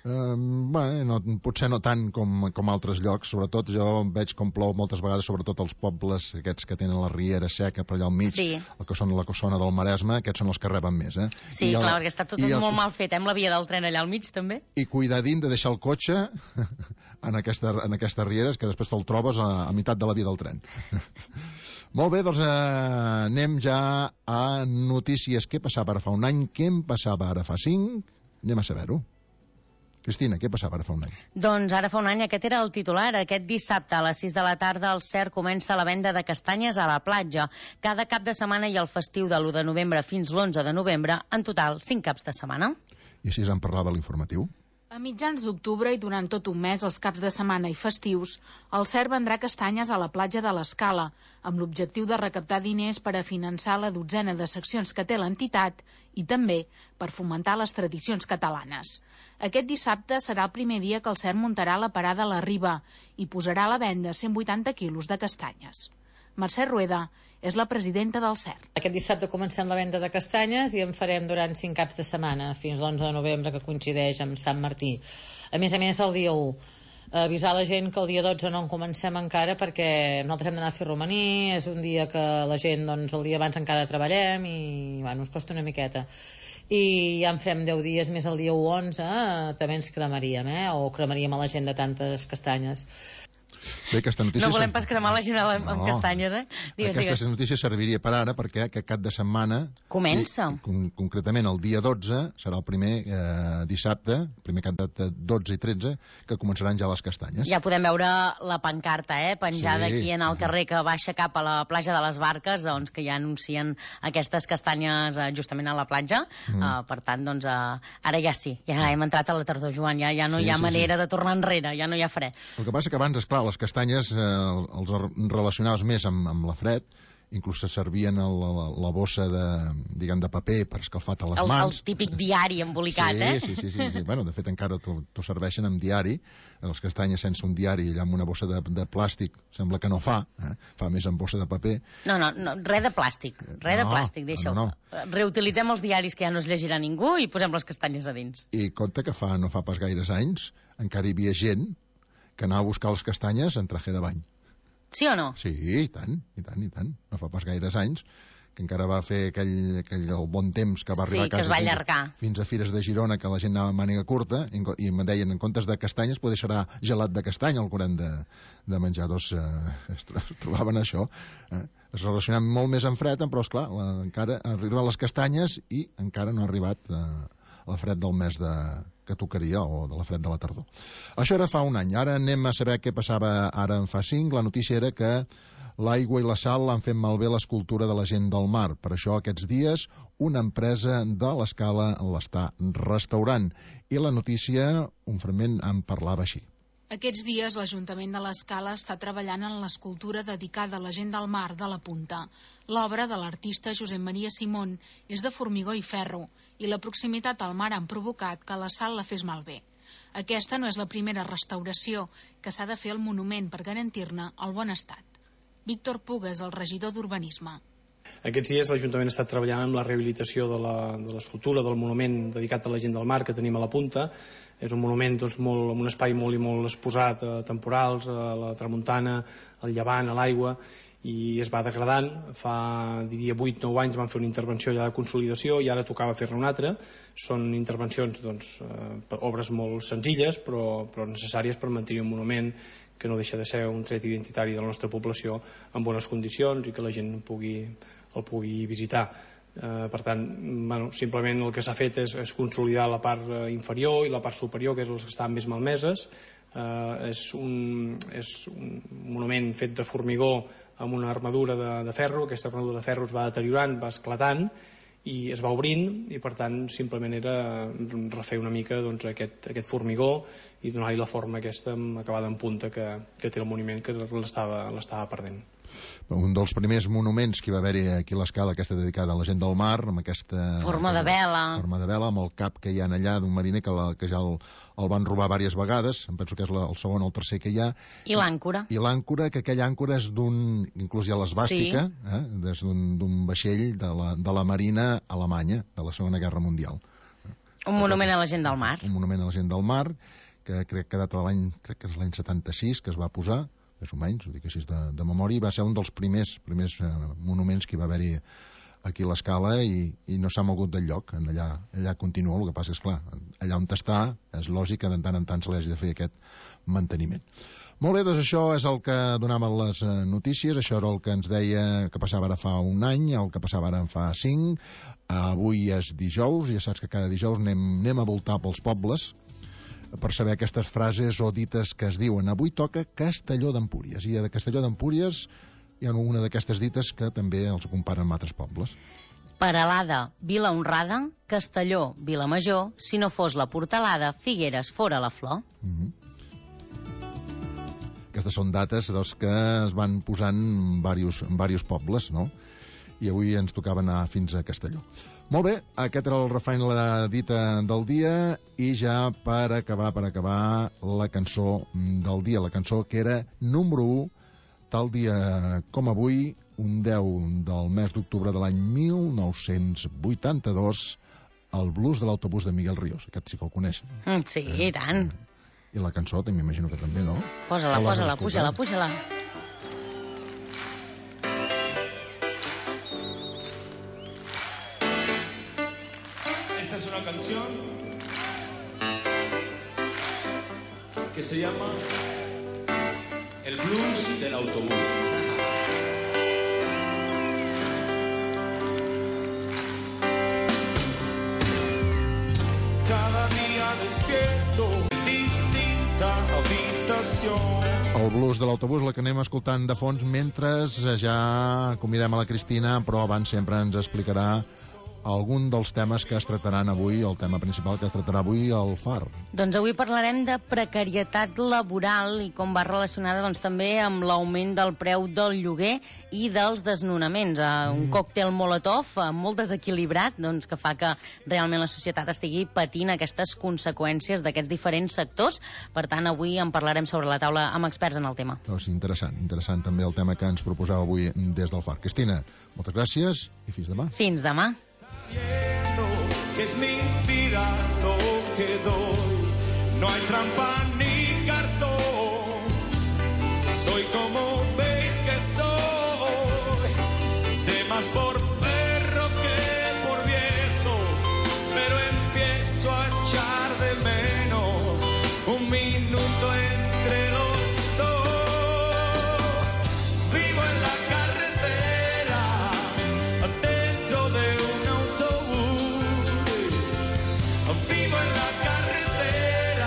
Potser no tant com altres llocs. Sobretot jo veig com plou moltes vegades, sobretot els pobles aquests que tenen la riera seca per allà al mig, el que són la zona del Maresme, aquests són els que reben més. Sí, clar, perquè està tot molt mal fet, amb la via del tren allà al mig també. I cuidadín de deixar el cotxe en aquestes rieres, que després te'l trobes a meitat de la via del tren. Molt bé, doncs anem ja a notícies. Què passava ara fa un any? Què em passava ara fa 5? Anem a saber-ho. Cristina, què passava ara fa un any? Doncs ara fa un any aquest era el titular. Aquest dissabte a les 6 de la tarda al CER comença la venda de castanyes a la platja. Cada cap de setmana i el festiu de l'1 de novembre fins l'11 de novembre, en total 5 caps de setmana. I així en parlava l'informatiu? A mitjans d'octubre i durant tot un mes, els caps de setmana i festius, el CER vendrà castanyes a la platja de l'Escala, amb l'objectiu de recaptar diners per a finançar la 12ena de seccions que té l'entitat i també per fomentar les tradicions catalanes. Aquest dissabte serà el primer dia que el CER muntarà la parada a la Riba i posarà a la venda 180 quilos de castanyes. Mercè Rueda és la presidenta del CER. Aquest dissabte comencem la venda de castanyes i en farem durant 5 caps de setmana, fins l'11 de novembre, que coincideix amb Sant Martí. A més, el dia 1. Avisar la gent que el dia 12 no en comencem encara perquè nosaltres hem d'anar a fer romaní, és un dia que la gent, doncs, el dia abans encara treballem i, bueno, ens costa una miqueta. I ja en fem 10 dies més el dia 11, també ens cremaríem, o cremaríem a la gent de tantes castanyes. Bé, aquesta notícia... No volem pas cremar la gent amb castanyes, Aquesta notícia serviria per ara perquè aquest cap de setmana... Comença. Concretament el dia 12 serà el primer dissabte, primer cap de 12 i 13, que començaran ja les castanyes. Ja podem veure la pancarta, penjada aquí en el carrer que baixa cap a la platja de les Barques, doncs que ja anuncien aquestes castanyes justament a la platja. Per tant, doncs, ara ja sí, ja hem entrat a la tardor, Joan, ja no hi ha manera de tornar enrere, ja no hi ha fred. El que passa que abans, esclar, les castanyes els relacionaves més amb la fred, inclús se servien la bossa de paper per escalfar a les mans. El típic diari embolicat, Sí. Bueno, de fet, encara t'ho serveixen amb diari. Les castanyes sense un diari i amb una bossa de plàstic sembla que no fa més amb bossa de paper. No, res de plàstic, de plàstic, deixa-ho. No. Reutilitzem els diaris que ja no es llegirà ningú i posem les castanyes a dins. I compte que no fa pas gaires anys encara hi havia gent que anava a buscar les castanyes en traje de bany. Sí o no? Sí, i tant. No fa pas gaires anys, que encara va fer aquell bon temps que va arribar a casa. Sí, que es va allargar. Fins a Fires de Girona, que la gent anava amb màniga curta, i em deien, en comptes de castanyes, potser serà gelat de castanya el que haurem de menjar. Es trobaven això. Es relacionaven molt més amb fred, però, esclar, encara arriben les castanyes i encara no ha arribat la fred del mes que tocaria, o de la fred de la tardor. Això era fa un any. Ara anem a saber què passava ara en fa 5. La notícia era que l'aigua i la sal han fet malbé l'escultura de la gent del mar. Per això, aquests dies, una empresa de l'Escala l'està restaurant. I la notícia, un fragment, en parlava així. Aquests dies l'Ajuntament de l'Escala està treballant en l'escultura dedicada a la gent del mar de la Punta. L'obra de l'artista Josep Maria Simón és de formigó i ferro i la proximitat al mar han provocat que la sal la fes malbé. Aquesta no és la primera restauració que s'ha de fer al monument per garantir-ne el bon estat. Víctor Pugues, el regidor d'Urbanisme. Aquests dies l'Ajuntament ha estat treballant amb la rehabilitació de l'escultura del monument dedicat a la gent del mar que tenim a la Punta. És un monument amb un espai molt i molt exposat a temporals, a la tramuntana, al llevant, a l'aigua, i es va degradant. Fa, diria, 8-9 anys van fer una intervenció allà de consolidació i ara tocava fer-ne una altra. Són intervencions, obres molt senzilles però necessàries per mantenir un monument que no deixa de ser un tret identitari de la nostra població en bones condicions i que la gent el pugui visitar. Per tant, simplement el que s'ha fet és consolidar la part inferior i la part superior, que és les que estan més malmeses. És un monument fet de formigó amb una armadura de ferro. Aquesta armadura de ferro es va deteriorant, va esclatant i es va obrint, i per tant simplement era refer una mica aquest formigó i donar-li la forma aquesta acabada en punta que té el monument, que l'estava perdent. Un dels primers monuments que hi va haver aquí a l'Escala, aquesta dedicada a la gent del mar, amb aquesta forma de vela, amb el cap que hi ha allà d'un mariner que ja el van robar diverses vegades. Em penso que és el segon o el tercer que hi ha. I l'àncora. Que aquella àncora és inclús hi ha l'esbàstica, és d'un vaixell de la marina alemanya de la Segona Guerra Mundial. Un monument a la gent del mar. Un monument a la gent del mar, que crec que data crec que és l'any 76 que es va posar, més o menys, ho dic així de memòria, i va ser un dels primers monuments que hi va haver-hi aquí a l'Escala i no s'ha mogut del lloc. Allà continua. El que passa és, clar, allà on està és lògic que de tant en tant se li hagi de fer aquest manteniment. Molt bé, doncs això és el que donaven les notícies, això era el que ens deia que passava ara fa un any, el que passava ara fa 5. Avui és dijous, ja saps que cada dijous anem a voltar pels pobles per saber aquestes frases o dites que es diuen. Avui toca Castelló d'Empúries, i de Castelló d'Empúries hi ha una d'aquestes dites que també els comparen amb altres pobles. Peralada, vila honrada, Castelló, vila major, si no fos la portalada, Figueres fora la flor. Aquestes són dates que es van posant en diversos pobles, no? I avui ens tocava anar fins a Castelló. Molt bé, aquest era el refrany, la dita del dia, i ja per acabar la cançó del dia, la cançó que era número 1 tal dia com avui, un 10 del mes d'octubre de l'any 1982, el blues de l'autobús de Miguel Ríos. Aquest sí que el coneix. Sí, i tant. I la cançó m'imagino que també, no? Posa-la, puja-la. Esta es una canción que se llama El blues del autobús. Cada día despierto en distinta habitación. El blues de l'autobús, la que anem escoltant de fons mentre ja convidem a la Cristina, però abans sempre ens explicarà algun dels temes que es tractaran avui, el tema principal que es tractarà avui al FAR. Doncs avui parlarem de precarietat laboral i com va relacionada també amb l'augment del preu del lloguer i dels desnonaments. Un còctel molotov molt desequilibrat que fa que realment la societat estigui patint aquestes conseqüències d'aquests diferents sectors. Per tant, avui en parlarem sobre la taula amb experts en el tema. Doncs interessant també el tema que ens proposava avui des del FAR. Cristina, moltes gràcies i fins demà. Fins demà. Que es mi vida lo que doy, no hay trampa ni cartón, soy como veis que soy, sé más por perro que por viejo, pero empiezo a echar de menos un minuto entre los dos, vivo en la carretera, dentro de vivo en la carretera,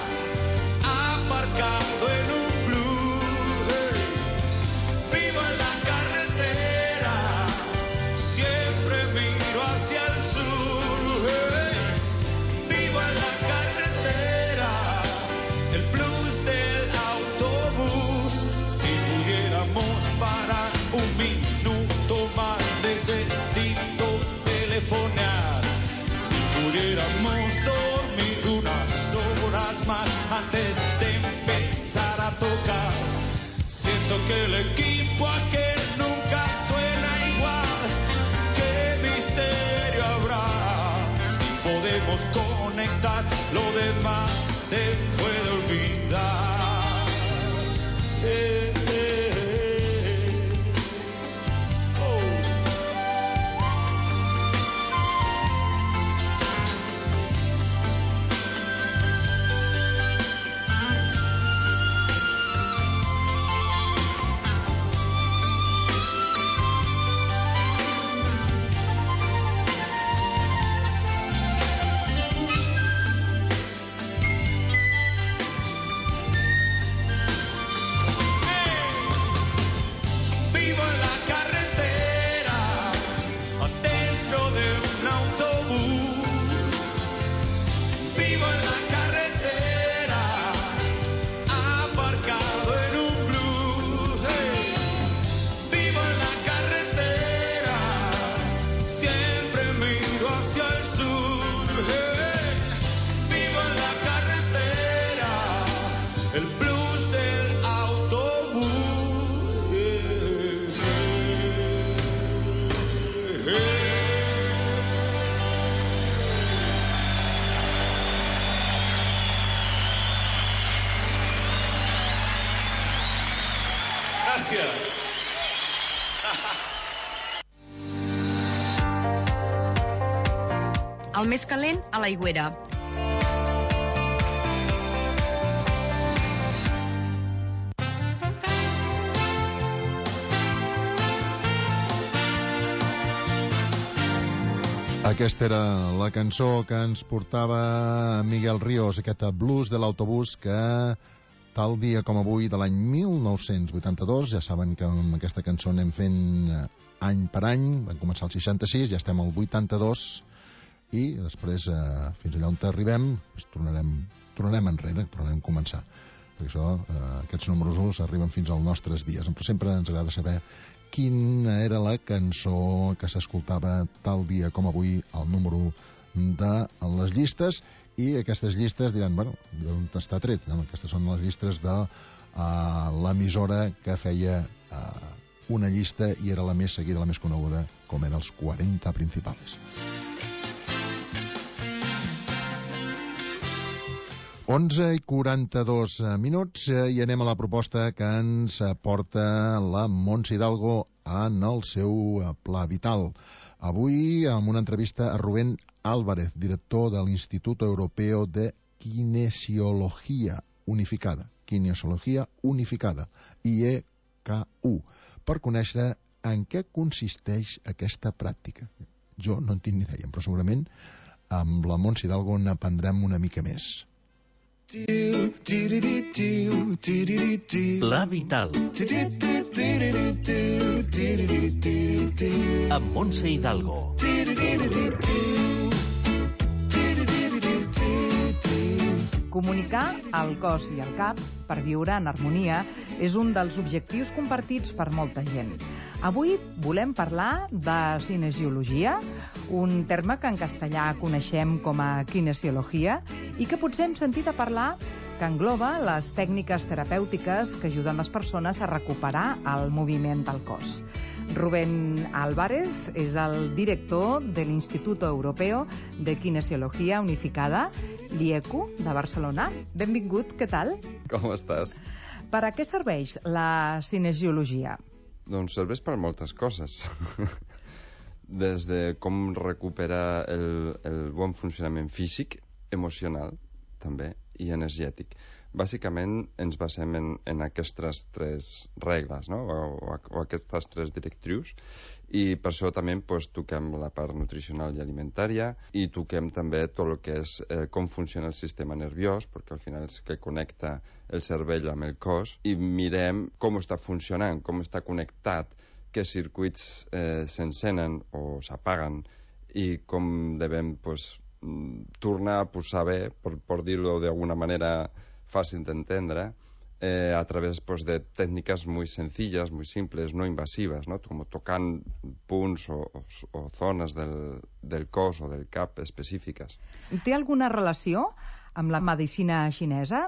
aparcado en un blues. Vivo en la carretera, siempre miro hacia el sur. Vivo en logramos conectar, lo demás se puede olvidar. Gràcies. El més calent, a l'aigüera. Aquesta era la cançó que ens portava Miguel Ríos, aquest blues de l'autobús que tal dia com avui de l'any 1982, ja saben que amb aquesta cançó anem fent any per any, vam començar el 66, ja estem al 82, i després, fins allà on arribem, tornarem enrere, tornarem a començar. Perquè això, aquests números arriben fins als nostres dies. Però sempre ens agrada saber quina era la cançó que s'escoltava tal dia com avui al número de les llistes, i aquestes llistes diran, bueno, d'on està tret? No? Aquestes són les llistes de l'emissora que feia una llista i era la més seguida, la més coneguda, com eren els 40 principals. 11:42 i anem a la proposta que ens porta la Montse Hidalgo en el seu pla vital. Avui amb una entrevista a Rubén Álvarez, director de l'Instituto Europeo de Kinesiología Unificada, IEKU, per conèixer en què consisteix aquesta pràctica. Jo no en tinc ni idea, però segurament amb la Montse Hidalgo n'aprendrem una mica més. Pla Vital amb Montse Hidalgo. Comunicar el cos i el cap per viure en harmonia és un dels objectius compartits per molta gent. Avui volem parlar de cinesiologia, un terme que en castellà coneixem com a kinesiologia i que potser hem sentit a parlar que engloba les tècniques terapèutiques que ajuden les persones a recuperar el moviment del cos. Rubén Álvarez és el director de l'Instituto Europeo de Kinesiología Unificada, l'IEKU, de Barcelona. Benvingut, què tal? Com estàs? Per a què serveix la cinesiologia? Doncs serveix per moltes coses. Des de com recuperar el bon funcionament físic, emocional, també, i energètic. Bàsicament ens basem en aquestes tres regles, no? o aquestes tres directrius, i per això també toquem la part nutricional i alimentària, i toquem també tot el que és com funciona el sistema nerviós, perquè al final és que connecta el cervell amb el cos, i mirem com està funcionant, com està connectat, què circuits s'encenen o s'apaguen, i com devem tornar a posar bé, per dir-ho d'alguna manera fàcil d'entendre, a través de técnicas muy sencillas, muy simples, no invasivas, ¿no? Como tocan punts o zones del cos o del cap específiques. Té alguna relació amb la medicina xinesa?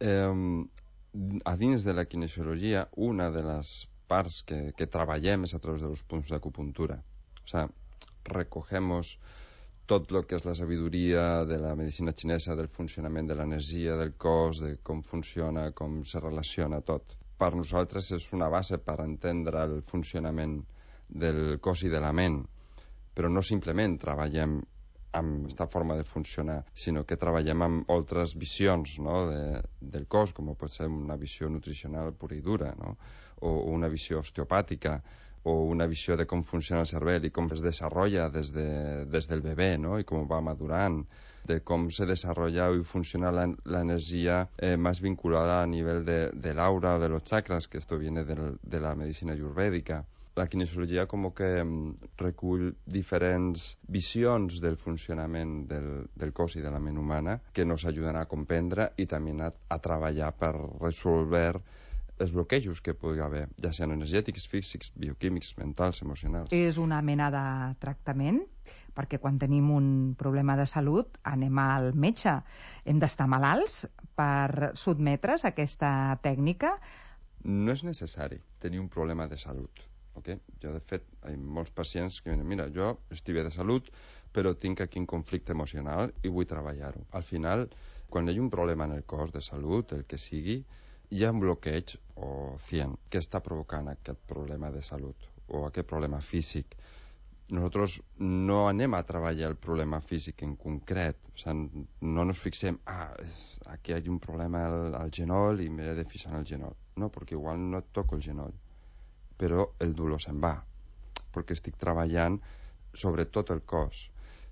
A dins de la kinesiologia, una de les parts que treballem és a través de los punts d'acupuntura. O sea, recogemos tot el que és la sabidoria de la medicina xinesa, del funcionament de l'energia, del cos, de com funciona, com se relaciona tot. Per nosaltres és una base per entendre el funcionament del cos i de la ment, però no simplement treballem amb aquesta forma de funcionar, sinó que treballem amb altres visions, no? del cos, com pot ser una visió nutricional pura i dura, no? O una visió osteopàtica, o una visió de com funciona el cervell i com es desenvolupa des del bebè, no? I com va madurant, de com se desenvolupa i funciona l'energia més vinculada a nivell de l'aura o de los chakras, que esto viene de la medicina ayurvédica. La kinesiologia com que recull diferents visions del funcionament del cos i de la ment humana que nos ajuden a comprendre i també a treballar per resoldre els bloquejos que pugui haver, ja siguin energètics, físics, bioquímics, mentals, emocionals. És una mena de tractament, perquè quan tenim un problema de salut anem al metge. Hem d'estar malalts per sotmetre's a aquesta tècnica? No és necessari tenir un problema de salut. Okay? Jo, de fet, hi ha molts pacients que diuen, mira, jo estic bé de salut, però tinc aquí un conflicte emocional i vull treballar-ho. Al final, quan hi ha un problema en el cos de salut, el que sigui, hi ha un bloqueig o cien que està provocant aquest problema de salut o aquest problema físic. Nosaltres no anem a treballar el problema físic en concret, o sigui, no nos fixem, aquí hi ha un problema al genoll i m'he de fixar en el genoll. No, perquè igual no et toco el genoll, però el dolor se'n va, perquè estic treballant sobre tot el cos.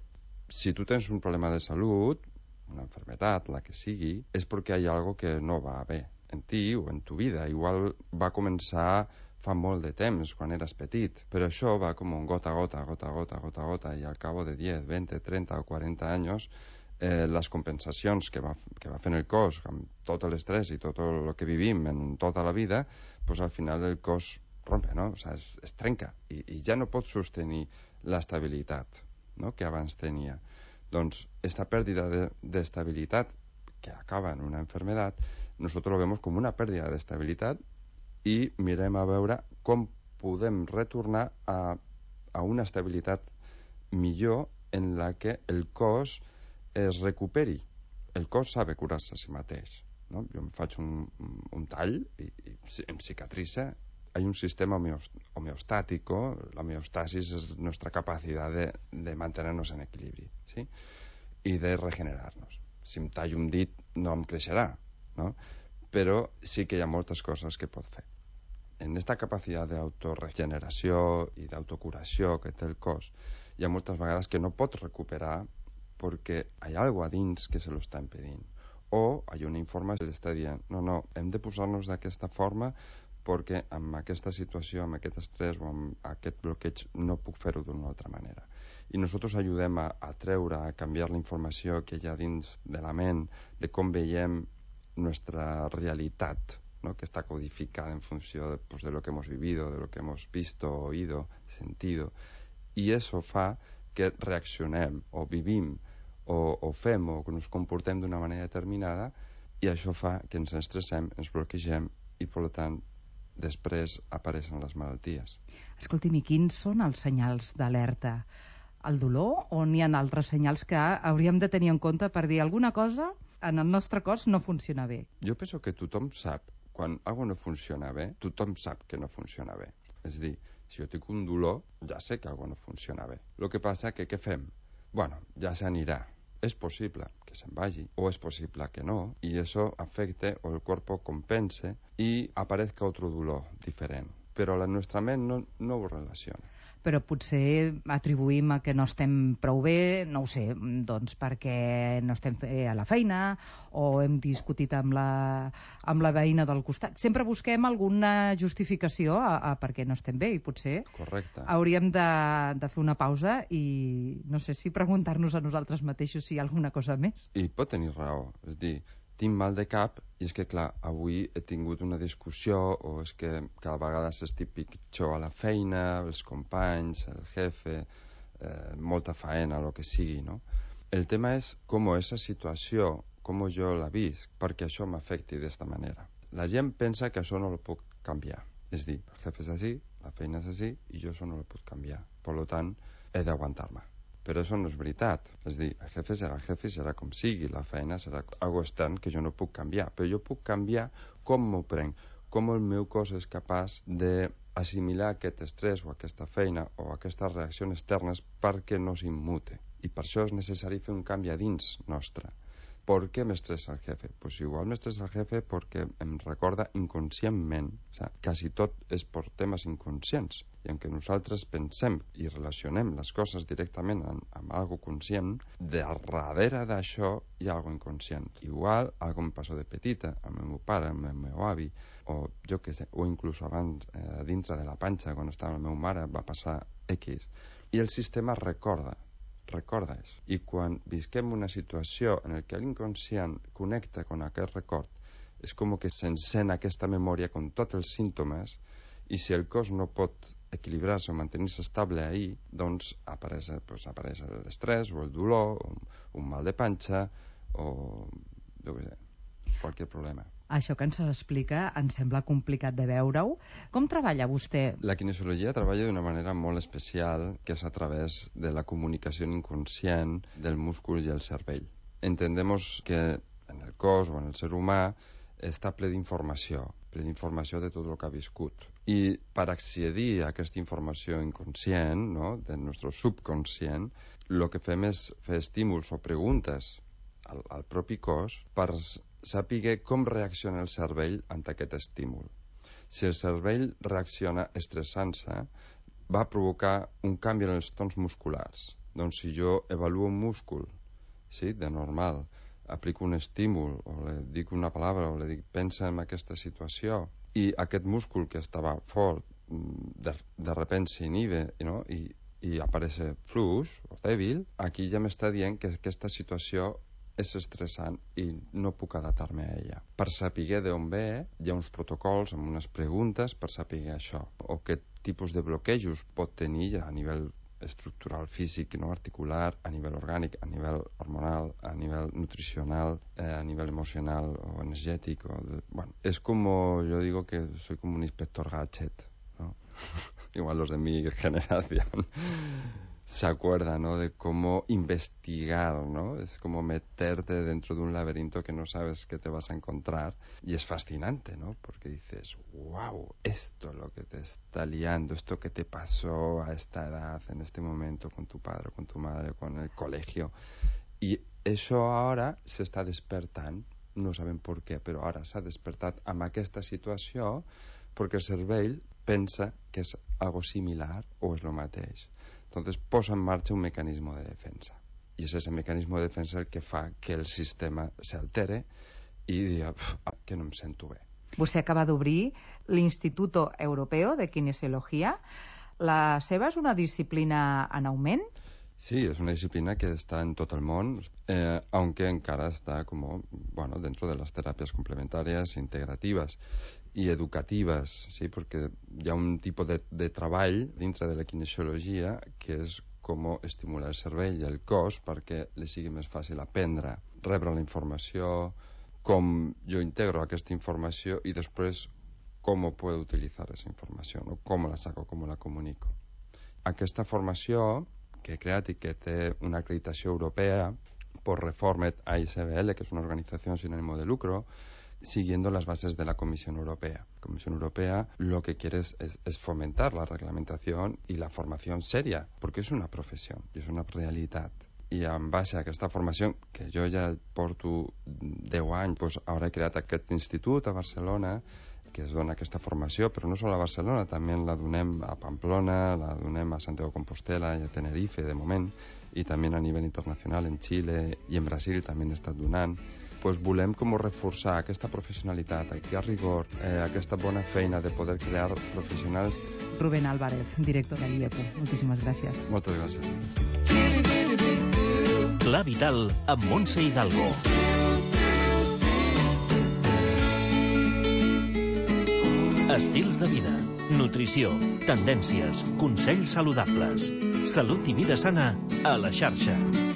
Si tu tens un problema de salut, una enfermedad, la que sigui, és perquè hi ha algo que no va bé en ti o en tu vida. Igual va començar fa molt de temps, quan eres petit, però això va com un gota a gota, gota a gota, gota a gota, i al cabo de 10, 20, 30 o 40 anys, les compensacions que va fent el cos, amb tot l'estrès i tot el que vivim en tota la vida, pues al final el cos rompe, no? O sigui, es trenca i ja no pot sostenir l'estabilitat, no? Que abans tenia. Doncs esta pérdida d'estabilitat que acaba en una enfermedad, nosotros lo vemos como una pérdida de estabilidad y mirem a veure com podem retornar a una estabilitat millor en la que el cos es recuperi. El cos sabe curar-se a si mateix, no? Jo em faig un tall i em cicatritza. Hay un sistema homeostático. La homeostasis es nuestra capacidad de mantenernos en equilibrio, ¿sí? Y de regenerarnos. Si em tallo un dit no em creixerà, no? Però sí que hi ha moltes coses que pot fer. En aquesta capacitat d'autoregeneració i d'autocuració que té el cos, hi ha moltes vegades que no pot recuperar perquè hi ha alguna dins que se lo està impedint. O hi ha una informació que està dient, no, hem de posar-nos d'aquesta forma perquè amb aquesta situació, amb aquest estrès o amb aquest bloqueig no puc fer-ho d'una altra manera. I nosaltres ajudem a treure, a canviar la informació que hi ha dins de la ment, de com veiem nuestra realidad, ¿no? Que está codificada en función de lo que hemos vivido, de lo que hemos visto, oído, sentido, y eso fa que reaccionem o vivim o fem o que ens comportem d'una manera determinada, i això fa que ens estressem, ens bloquegem i per tant després apareixen les malalties. Escolti'm, i quins són els senyals d'alerta? El dolor o n'hi ha altres senyals que hauríem de tenir en compte per dir alguna cosa en el nostre cos no funciona bé? Jo penso que tothom sap, quan alguna no funciona bé, tothom sap que no funciona bé. És a dir, si jo tinc un dolor, ja sé que alguna no funciona bé. El que passa que què fem? Bueno, ja s'anirà. És possible que se'n vagi, o és possible que no, i això afecta o el cuerpo compense i aparezca otro dolor diferent. Però la nostra ment no ho relaciona. Però potser atribuïm a que no estem prou bé, no ho sé, doncs perquè no estem a la feina o hem discutit amb la veïna del costat. Sempre busquem alguna justificació a per què no estem bé i potser hauríem de fer una pausa i no sé si preguntar-nos a nosaltres mateixos si hi ha alguna cosa més. I pot tenir raó, és dir, tinc mal de cap i és que, clar, avui he tingut una discussió o és que cada vegada estic pitjor a la feina, els companys, el jefe, molta faena, el que sigui, no? El tema és com aquesta situació, com jo la visc, perquè això m'afecti d'esta manera. La gent pensa que això no ho puc canviar. És dir, el jefe és així, la feina és així i jo això no ho puc canviar. Per tant, he d'aguantar-me. Però això no és veritat. És dir, el jefe serà com sigui, la feina serà algo extern que jo no puc canviar, però jo puc canviar com m'ho prenc, com el meu cos és capaç d'assimilar aquest estrès o aquesta feina o aquestes reaccions externes perquè no s'immute. I per això és necessari fer un canvi a dins nostre. ¿Por qué me estresa el jefe? Pues igual me estresa el jefe perquè em recorda inconscientment. O sigui, quasi tot és per temes inconscients. I en què nosaltres pensem i relacionem les coses directament amb algo conscient, darrere d'això hi ha algo inconscient. Igual, algo em passa de petita, amb el meu pare, amb el meu avi, o jo què sé, o inclús abans, dintre de la panxa, quan estava la meva mare, va passar X. I el sistema recorda això. I quan visquem una situació en què l'inconscient connecta amb aquest record, és com que s'encén aquesta memòria amb tots els símptomes, i si el cos no pot equilibrar-se o mantenir-se estable ahí, doncs apareix l'estrès o el dolor, o un mal de panxa, o jo què sé, qualsevol problema. Això que ens explica ens sembla complicat de veure-ho. Com treballa vostè? La kinesiologia treballa d'una manera molt especial, que és a través de la comunicació inconscient del múscul i el cervell. Entendemos que en el cos o en el ser humà està ple d'informació de tot el que ha viscut. I per accedir a aquesta informació inconscient, no, del nostre subconscient, el que fem és fer estímuls o preguntes al propi cos per saber com reacciona el cervell ante aquest estímul. Si el cervell reacciona estressant-se, va provocar un canvi en els tons musculars. Doncs si jo avaluo un múscul, sí, de normal, aplico un estímul, o li dic una paraula, o li dic pensa en aquesta situació, i aquest múscul que estava fort, de repente s'inhibe, no? i apareix fluix o dèbil, aquí ja m'està dient que aquesta situació és estressant i no puc adaptar-me a ella. Per saber d'on ve, hi ha uns protocols amb unes preguntes per saber això, o què tipus de bloquejos pot tenir a nivell estructural físic, no articular, a nivell orgànic, a nivell hormonal, a nivell nutricional, a nivell emocional o energètic. Bueno, es como, yo digo que soy como un inspector gadget, ¿no? Igual los de mi generación se acuerdan, ¿no?, de cómo investigar, ¿no? Es como meterte dentro de un laberinto que no sabes qué te vas a encontrar, y es fascinante, ¿no? Porque dices, wow, esto es lo que te está liando, esto que te pasó a esta edad, en este momento, con tu padre, con tu madre, con el colegio, y eso ahora se està despertant, no sabem per què, però ara s'ha despertat amb aquesta situació perquè el cervell pensa que és algo similar o és el mateix. Entonces posa en marcha un mecanismo de defensa. Y es ese mecanismo de defensa el que fa que el sistema se altere i diga que no em sento bé. Vostè acaba d'obrir l'Instituto Europeo de Kinesiología. La seva és una disciplina en augment? Sí, es una disciplina que está en todo el mundo, aunque encara está como, bueno, dentro de las terapias complementarias, integrativas y educativas, sí, porque hi ha un tipus de treball dintre de la kinesiologia que és com estimular el cervell i el cos perquè li sigui més fàcil aprendre, rebre la informació, com jo integro aquesta informació i després com puedo utilizar esa informació, ¿no? Com la saco, com la comunico. Aquesta formació que he creat i que té una acreditació europea por Reformed AISBL, que es una organización sin ánimo de lucro, siguiendo las bases de la Comisión Europea. La Comisión Europea lo que quiere es fomentar la reglamentación y la formación seria, porque és una professió i és una realitat. I en base a aquesta formació, que jo ja porto 10 anys, doncs ara he creat aquest institut a Barcelona, que es dona aquesta formació, però no sols a Barcelona, també la donem a Pamplona, la donem a Santiago de Compostela i a Tenerife, de moment, i també a nivell internacional, en Xile i en Brasil també n'he estat donant. Pues volem com reforçar aquesta professionalitat, aquest rigor, aquesta bona feina de poder crear professionals. Rubén Álvarez, director de l'IEPU. Moltíssimes gràcies. Moltes gràcies. Clar Vital amb Montse Hidalgo. Estils de vida, nutrició, tendències, consells saludables. Salut i vida sana a la xarxa.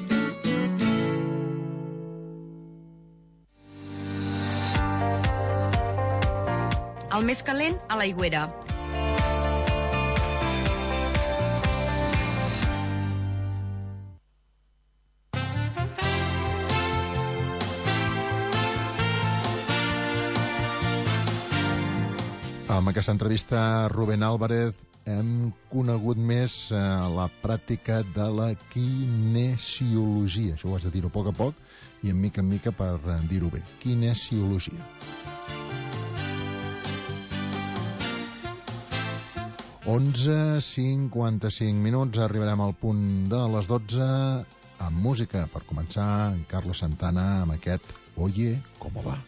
El més calent, a l'aigüera. Amb aquesta entrevista, Rubén Álvarez, hem conegut més la pràctica de la kinesiologia. Això ho has de dir-ho a poc i en mica per dir-ho bé. Kinesiologia. Onze 55 arribarem al punt de les 12 amb música. Per començar, en Carlos Santana amb aquest Oye, ¿cómo va?